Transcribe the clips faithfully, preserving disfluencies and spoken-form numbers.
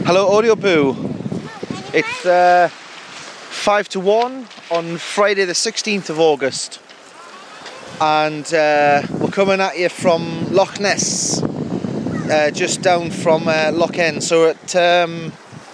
Hello Audio Boo. It's uh, five to one on Friday the sixteenth of August, and uh, we're coming at you from Loch Ness, uh, just down from uh, Loch End. So at um,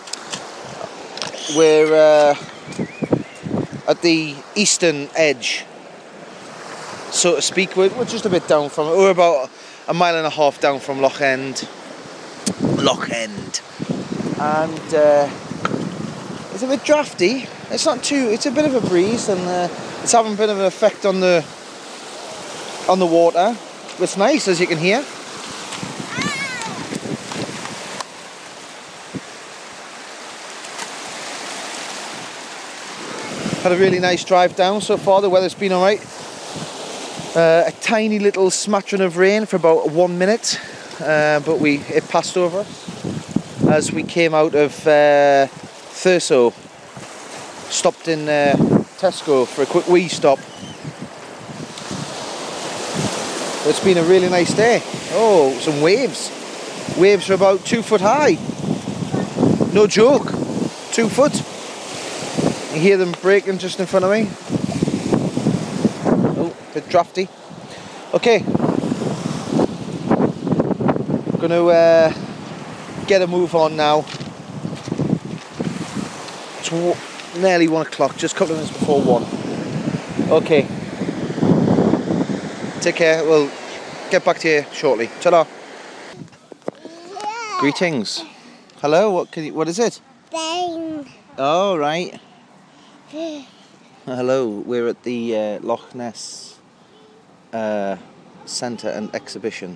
we're uh, at the eastern edge, so to speak. We're, we're just a bit down from it. We're about a mile and a half down from Loch End. Loch End. And uh, it's a bit drafty. It's not too. It's a bit of a breeze, and uh, it's having a bit of an effect on the on the water. It's nice, as you can hear. Had a really nice drive down so far. The weather's been all right. Uh, a tiny little smattering of rain for about one minute, uh, but we it passed over us as we came out of uh, Thurso. Stopped in uh, Tesco for a quick wee stop. It's been a really nice day. Oh, some waves. Waves are about two foot high. No joke. Two foot. You hear them breaking just in front of me. Oh, a bit drafty. Okay. Gonna uh, get a move on now. It's nearly one o'clock, just a couple of minutes before one. Okay. Take care. We'll get back to you shortly. Ta-da. Yeah. Greetings. Hello. What can you, what is it? Bang. Oh, right. Hello. We're at the uh, Loch Ness uh, Centre and Exhibition.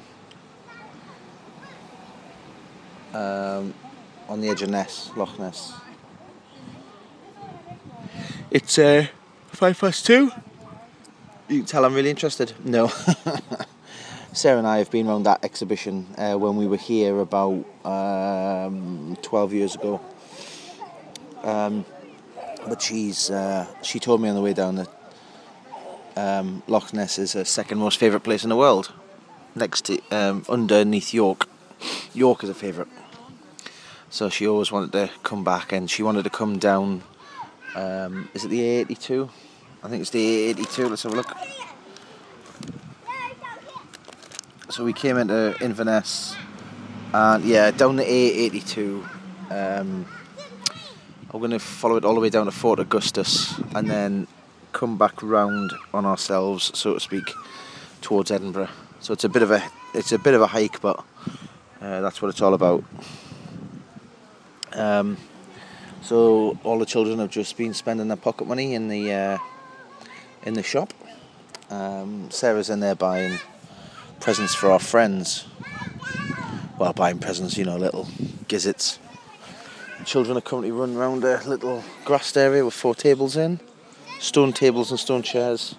Um, on the edge of Ness, Loch Ness. It's uh, five past two. You can tell I'm really interested. No. Sarah and I have been around that exhibition uh, when we were here about um, twelve years ago. Um, but she's uh, she told me on the way down that um, Loch Ness is her second most favourite place in the world, next to um, underneath York. York is a favourite. So she always wanted to come back, and she wanted to come down. Um, is it the A eighty-two? I think it's the A eighty-two. Let's have a look. So we came into Inverness, and yeah, down the A eighty-two. Um, I'm going to follow it all the way down to Fort Augustus, and then come back round on ourselves, so to speak, towards Edinburgh. So it's a bit of a it's a bit of a hike, but uh, that's what it's all about. Um, so all the children have just been spending their pocket money in the uh, in the shop. Um, Sarah's in there buying presents for our friends. Well, buying presents, you know, little gizzards. The children are currently running around a little grassed area with four tables in, stone tables and stone chairs.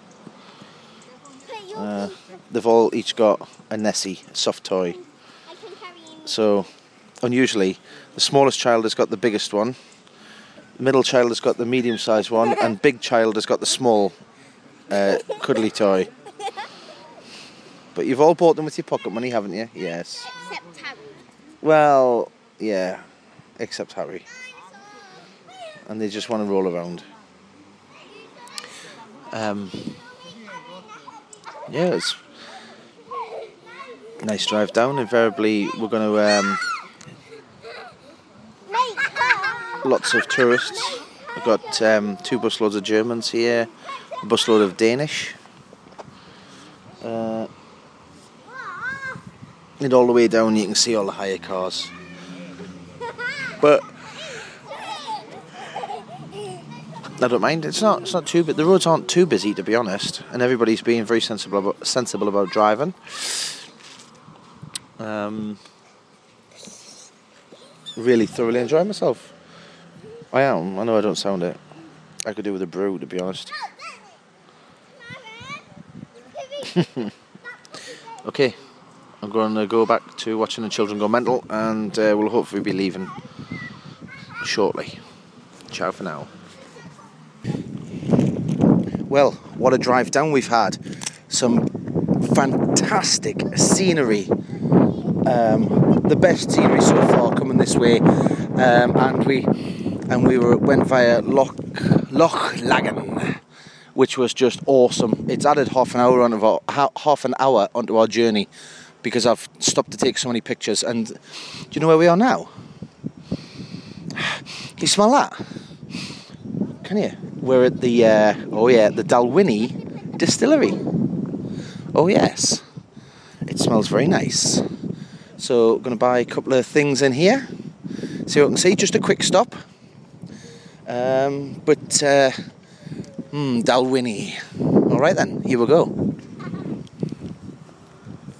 Uh, they've all each got a Nessie, a soft toy. So, unusually, the smallest child has got the biggest one, the middle child has got the medium-sized one, and big child has got the small, uh, cuddly toy. But you've all bought them with your pocket money, haven't you? Yes. Except Harry. Well, yeah, except Harry. And they just want to roll around. Um, yeah, it's a nice drive down. Invariably, we're going to... Um, lots of tourists. We've got um, two busloads of Germans here, a busload of Danish. Uh, and all the way down you can see all the hire cars. But I don't mind. It's not. It's not too. But the roads aren't too busy, to be honest. And everybody's being very sensible about, sensible about driving. Um, really thoroughly enjoying myself. I am. I know I don't sound it. I could do with a brew, to be honest. Okay, I'm going to go back to watching the children go mental, and uh, we'll hopefully be leaving shortly. Ciao for now. Well, what a drive down we've had. Some fantastic scenery. Um, the best scenery so far coming this way. um, and we and we were went via Loch Loch Lagan, which was just awesome. It's added half an hour onto our half an hour onto our journey because I've stopped to take so many pictures. And do you know where we are now? Can you smell that? Can you? We're at the uh, oh yeah, the Dalwhinnie Distillery. Oh yes, it smells very nice. So, going to buy a couple of things in here. See what I can see. Just a quick stop. Um, but uh, hmm, Dalwhinnie. All right then, here we go.